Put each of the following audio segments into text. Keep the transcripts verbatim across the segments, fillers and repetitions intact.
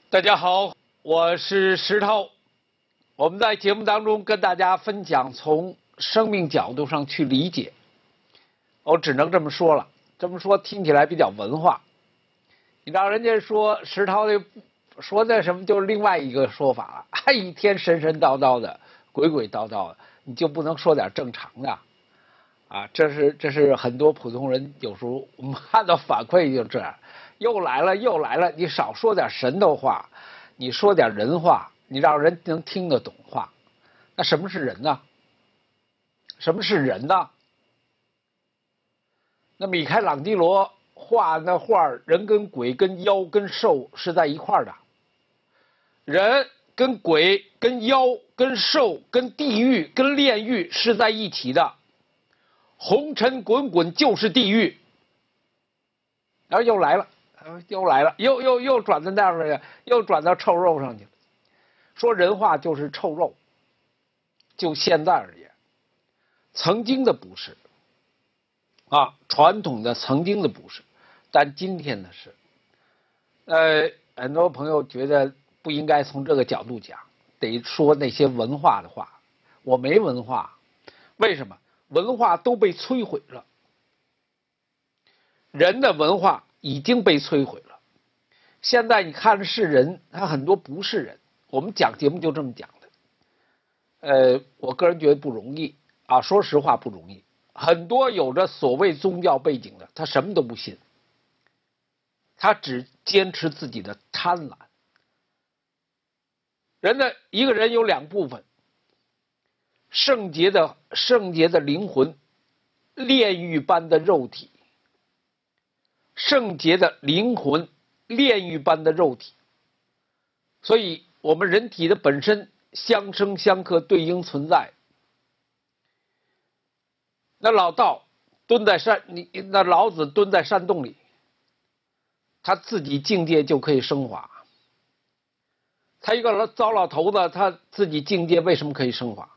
大家好，我是石头。我们在节目当中跟大家分享从生命角度上去理解，我只能这么说了。这么说听起来比较文化，你让人家说石头的说那什么，就是另外一个说法了。一天神神叨叨的，鬼鬼叨叨的，你就不能说点正常的啊？这是这是很多普通人有时候我们看到反馈就这样，又来了又来了，你少说点神头话，你说点人话，你让人能听得懂话。那什么是人呢？什么是人呢？那米开朗基罗画那画，人跟鬼跟妖跟兽是在一块的，人跟鬼跟妖跟兽跟地狱跟炼狱是在一起的，红尘滚滚就是地狱。然后又来了，又来了，又又又转到那样的，又转到臭肉上去了。说人话就是臭肉，就现在而言，曾经的不是啊，传统的曾经的不是，但今天的是。呃，很多朋友觉得不应该从这个角度讲，得说那些文化的话。我没文化，为什么？文化都被摧毁了，人的文化已经被摧毁了。现在你看的是人，他很多不是人。我们讲节目就这么讲的。呃，我个人觉得不容易啊，说实话不容易。很多有着所谓宗教背景的，他什么都不信，他只坚持自己的贪婪。人的一个人有两部分，圣洁的圣洁的灵魂，炼狱般的肉体。圣洁的灵魂，炼狱般的肉体。所以我们人体的本身相生相克，对应存在。那老道蹲在山，你那老子蹲在山洞里，他自己境界就可以升华。他一个糟老头子，他自己境界为什么可以升华？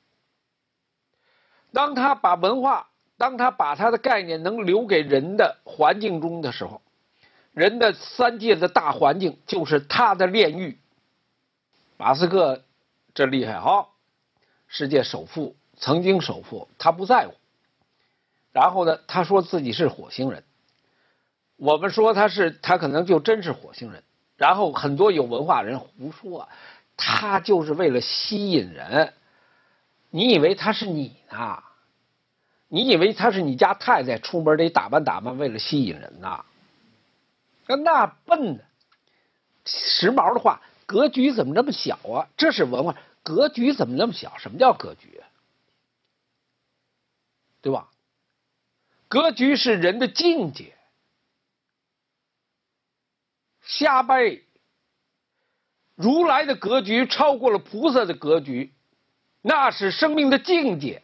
当他把文化，当他把他的概念能留给人的环境中的时候，人的三界的大环境就是他的炼狱。马斯克这厉害哈，世界首富，曾经首富，他不在乎。然后呢，他说自己是火星人，我们说他是，他可能就真是火星人。然后很多有文化人胡说，他就是为了吸引人。你以为他是你呢？你以为他是你家太太，出门得打扮打扮，为了吸引人呢？那笨的，时髦的话，格局怎么这么小啊？这是文化，格局怎么那么小？什么叫格局？对吧？格局是人的境界。下辈如来的格局超过了菩萨的格局，那是生命的境界。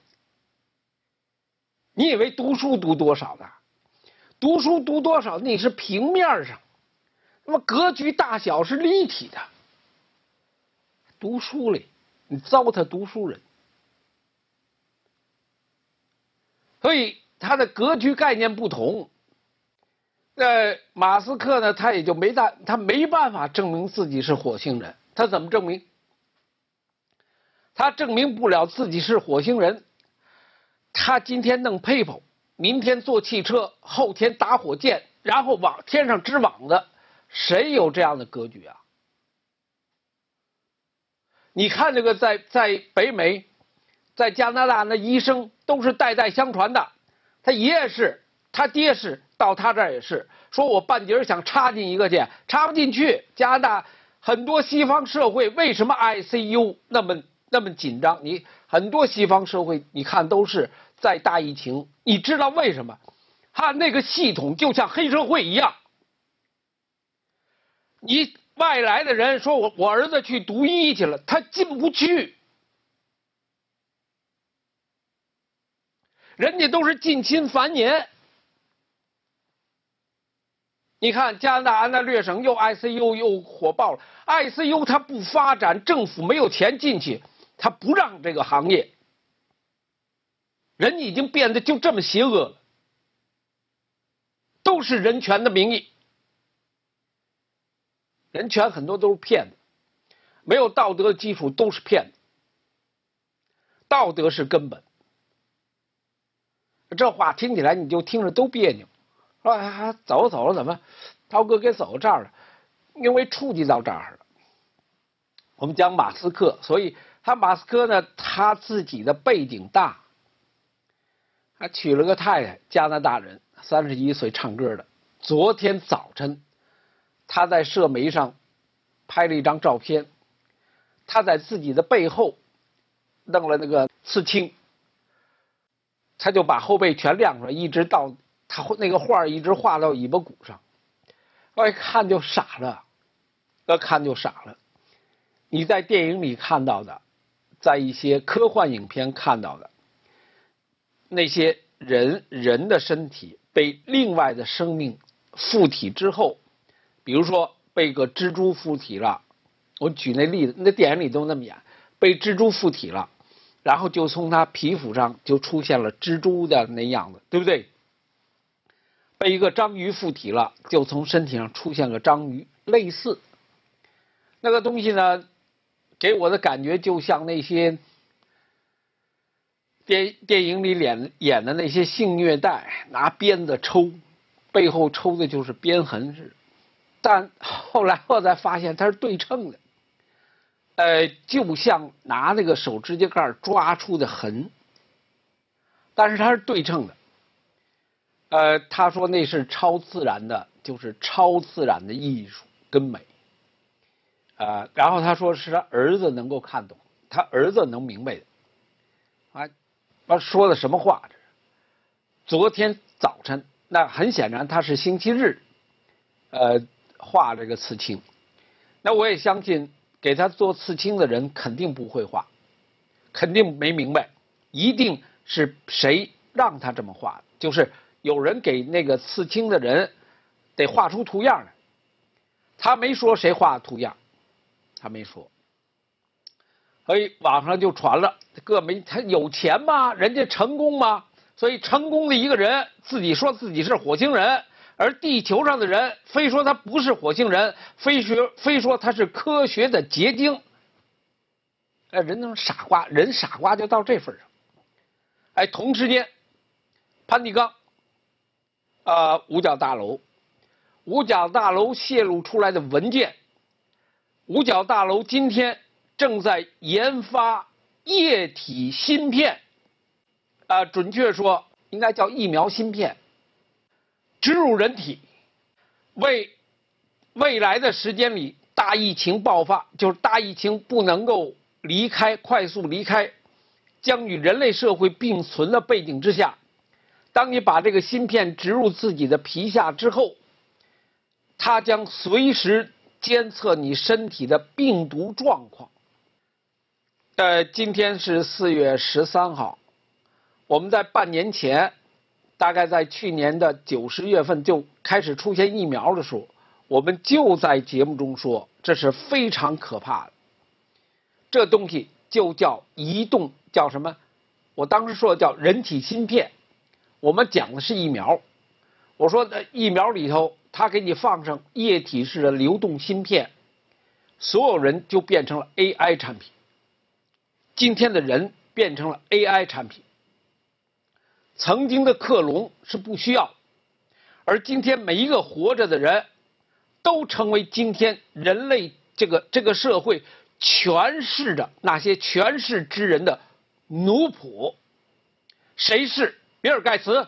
你以为读书读多少呢？读书读多少你是平面上，那么格局大小是立体的。读书里你糟蹋读书人，所以他的格局概念不同。呃，马斯克呢，他也就没大，他没办法证明自己是火星人。他怎么证明？他证明不了自己是火星人。他今天弄 PayPal， 明天做汽车，后天打火箭，然后往天上织网子，谁有这样的格局啊？你看这个在在北美，在加拿大，那医生都是代代相传的。他爷爷是，他爹是，到他这儿也是。说我半截想插进一个去，插不进去。加拿大很多西方社会为什么 I C U 那么那么紧张？你很多西方社会，你看都是在大疫情，你知道为什么？他那个系统就像黑社会一样，你外来的人说我我儿子去读医去了，他进不去。人家都是近亲繁衍。你看加拿大安大略省又 I C U 又火爆了 ，I C U 它不发展，政府没有钱进去，他不让这个行业。人已经变得就这么邪恶了，都是人权的名义。 人权很多都是骗子，没有道德的基础都是骗子，道德是根本。这话听起来你就听着都别扭，说啊走了走了，怎么涛哥给走到这儿了？因为触及到这儿了。我们讲马斯克，所以他马斯克呢，他自己的背景大，他娶了个太太，加拿大人，三十一岁，唱歌的。昨天早晨，他在社媒上拍了一张照片，他在自己的背后弄了那个刺青，他就把后背全亮出来，一直到他那个画一直画到尾巴骨上，我一看就傻了，我看就傻了。你在电影里看到的，在一些科幻影片看到的，那些人人的身体被另外的生命附体之后，比如说被个蜘蛛附体了，我举那例子，那电影里都那么演，被蜘蛛附体了，然后就从他皮肤上就出现了蜘蛛的那样子，对不对？被一个章鱼附体了，就从身体上出现个章鱼，类似那个东西呢，给我的感觉就像那些电电影里演演的那些性虐待，拿鞭子抽，背后抽的就是鞭痕似的。但后来我才发现它是对称的，呃，就像拿那个手指甲盖抓出的痕，但是它是对称的。呃，他说那是超自然的，就是超自然的艺术跟美。呃，然后他说是他儿子能够看懂，他儿子能明白的。啊，他说的什么话？这是昨天早晨，那很显然他是星期日，呃，画这个刺青。那我也相信，给他做刺青的人肯定不会画，肯定没明白，一定是谁让他这么画的，就是有人给那个刺青的人得画出图样来。他没说谁画的图样。他没说，所以网上就传了，各媒他有钱吗？人家成功吗？所以成功的一个人自己说自己是火星人，而地球上的人非说他不是火星人，非说非说他是科学的结晶。哎，人那傻瓜，人傻瓜就到这份上。哎，同时间，潘迪冈，啊、呃，五角大楼，五角大楼泄露出来的文件。五角大楼今天正在研发液体芯片，啊、呃，准确说应该叫疫苗芯片，植入人体，为未来的时间里大疫情爆发，就是大疫情不能够离开，快速离开，将与人类社会并存的背景之下，当你把这个芯片植入自己的皮下之后，它将随时监测你身体的病毒状况。呃，今天是四月十三号，我们在半年前，大概在去年的九十月份就开始出现疫苗的时候，我们就在节目中说，这是非常可怕的。这东西就叫移动，叫什么？我当时说叫人体芯片，我们讲的是疫苗。我说的疫苗里头，它给你放上液体式的流动芯片，所有人就变成了 A I 产品。今天的人变成了 A I 产品。曾经的克隆是不需要，而今天每一个活着的人都成为今天人类这个这个社会权势的那些权势之人的奴仆。谁是？比尔盖茨、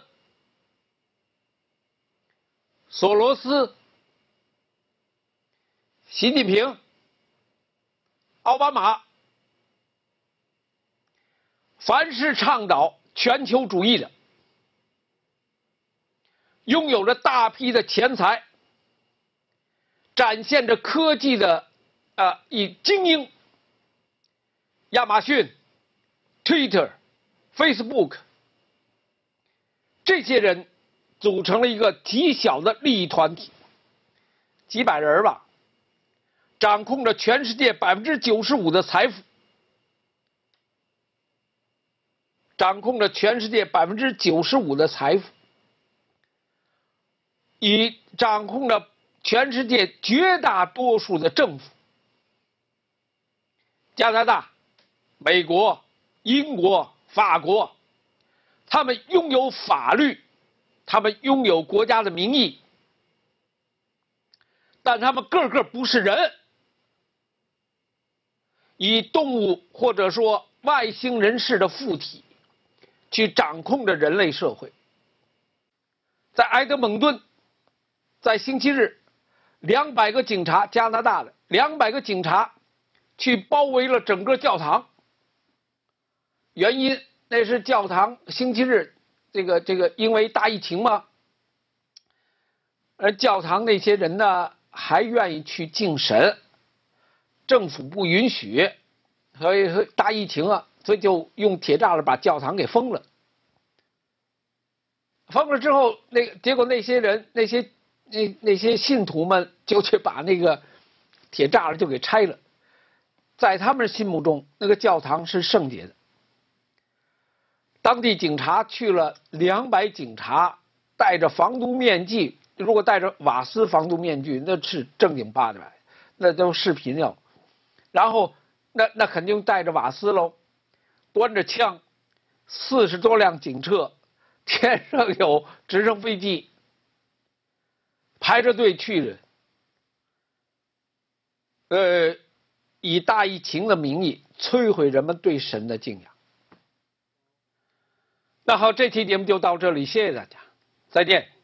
索罗斯、习近平、奥巴马，凡是倡导全球主义的，拥有着大批的钱财，展现着科技的呃以精英，亚马逊、Twitter、Facebook， 这些人组成了一个极小的利益团体，几百人吧，掌控着全世界百分之九十五的财富，掌控着全世界百分之九十五的财富，以掌控着全世界绝大多数的政府，加拿大、美国、英国、法国，他们拥有法律，他们拥有国家的名义，但他们个个不是人，以动物或者说外星人式的附体去掌控着人类社会。在埃德蒙顿，在星期日，两百个警察，加拿大的两百个警察去包围了整个教堂。原因那是教堂星期日，这个这个因为大疫情嘛，而教堂那些人呢还愿意去敬神，政府不允许，所以大疫情啊，所以就用铁栅栏把教堂给封了。封了之后，那个结果那些人那些那那些信徒们就去把那个铁栅栏就给拆了。在他们心目中，那个教堂是圣洁的。当地警察去了，两百警察戴着防毒面具，如果戴着瓦斯防毒面具，那是正经八百，那都视频要。然后那那肯定带着瓦斯喽，端着枪，四十多辆警车，天上有直升飞机，排着队去的。呃，以大疫情的名义摧毁人们对神的敬仰。那好，这期节目就到这里，谢谢大家，再见。